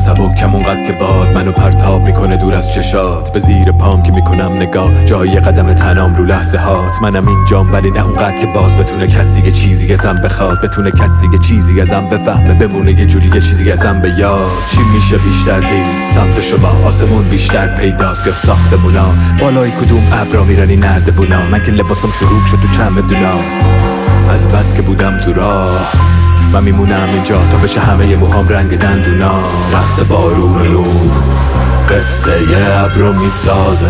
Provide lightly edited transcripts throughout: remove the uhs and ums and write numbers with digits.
سبکم اونقدر که باد منو پرتاب میکنه دور از چشات. به زیر پام که میکنم نگاه جای قدم تنام رو لحظه هات. منم اینجام ولی نه اونقدر که باز بتونه کسی یه چیزی ازم بخواد، بتونه کسی یه چیزی ازم بفهمه، بمونه یه جوری یه چیزی ازم به یاد. چی میشه بیشتر دید سمت شما؟ آسمون بیشتر پیداست یا ساختمونا؟ بالای کدوم ابرا میرنی نردبونا؟ من که لباسم شروع شد تو چمدونا. از بس که بودم تو راه من میمونم اینجا تا بشه همه موهام رنگ دندونا. رقص بارون و نور قصه ی ابرو میسازه،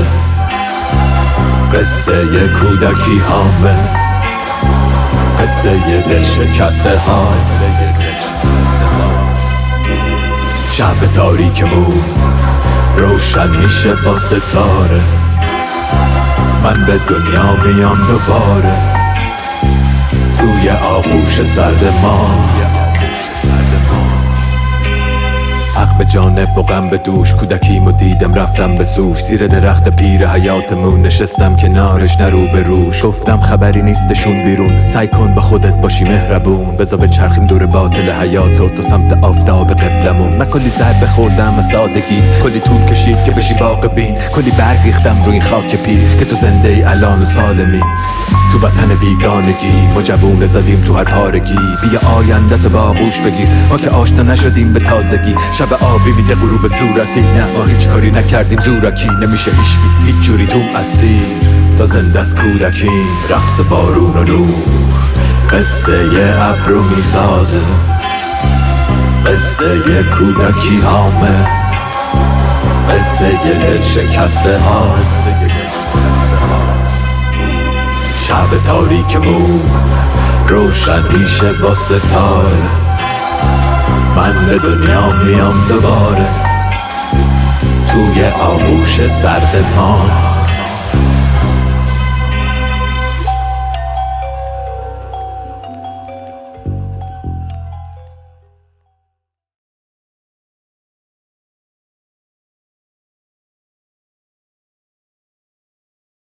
قصه ی کودکی هامه، قصه ی دل شکسته ها. شب تاریکمون روشن میشه با ستاره. من به دنیا میام دوباره توی آغوش سرد ما. حق به جانب و غم به دوش، کودکیمو دیدم رفتم به سوش. زیر درخت پیر حیاتمون نشستم کنارش نه رو به روش. گفتم خبری نیستشون بیرون، سعی کن با خودت باشی مهربون. بذار بچرخیم دور باطل حیاتو تو سمت آفتاب قبلمون. من کلی ضربه خوردم از سادگیت، کلی طول کشید که بشی واقع بین. کلی برگ ریختم روی این خاک پیر که تو زنده ای الان و سالمی. تو وطن بیگانگی ما جوونه زدیم تو هر پارگی. بیا آینده تو با آغوش بگیر، ما که آشنا نشدیم به تازگی. شب آبی میده غروب صورتی، نه ما هیچ کاری نکردیم زورکی. نمیشه هیچ جوری تو اسیر تا زنده از کودکی. رقص بارون و نور قصه ی ابرو میسازه، قصه ی کودکی هامه، قصه ی دل شکسته ها. شب تاریکمون روشن میشه با ستاره. من به دنیا میام دوباره توی آغوش سرد ما.